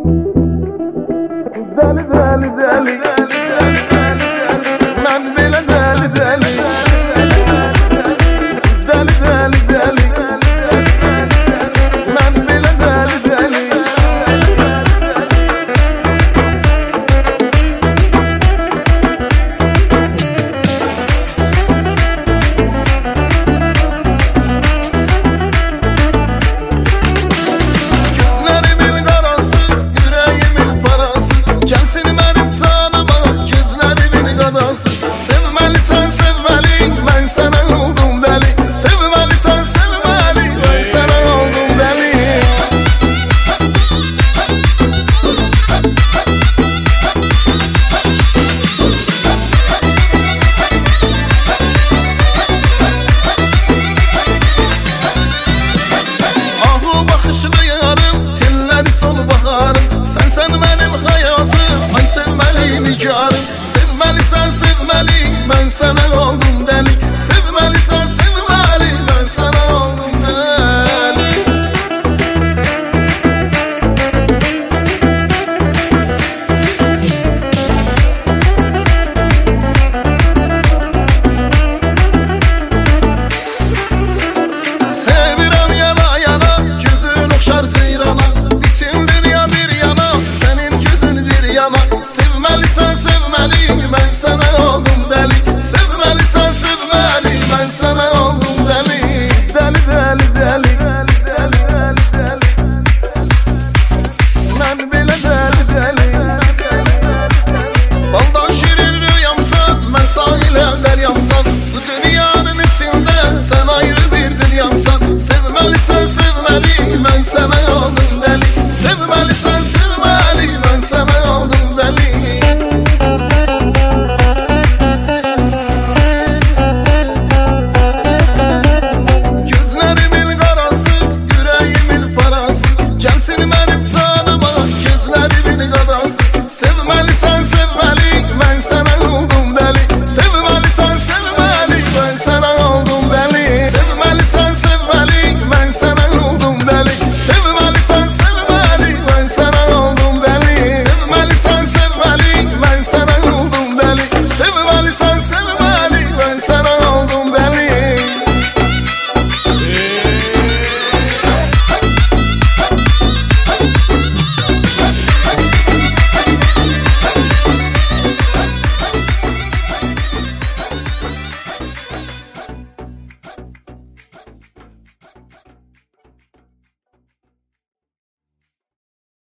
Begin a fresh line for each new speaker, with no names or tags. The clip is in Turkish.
Deli deli deli ben bile deli deli deli deli deli ben bile deli deli
Gözlerimin karası, yüreğimin parası, gelsin benim tanıma, gözlerimin kadası. Sevmelisen sevmeli, ben sana oldum deli. Sevmelisen sevmeli, ben sana oldum deli. Ahu bakışlı yarım, telleri sol baharım. Sen benim hayatım, ay sevmeli nigarım. Sevmelisen sevmeli, ben sana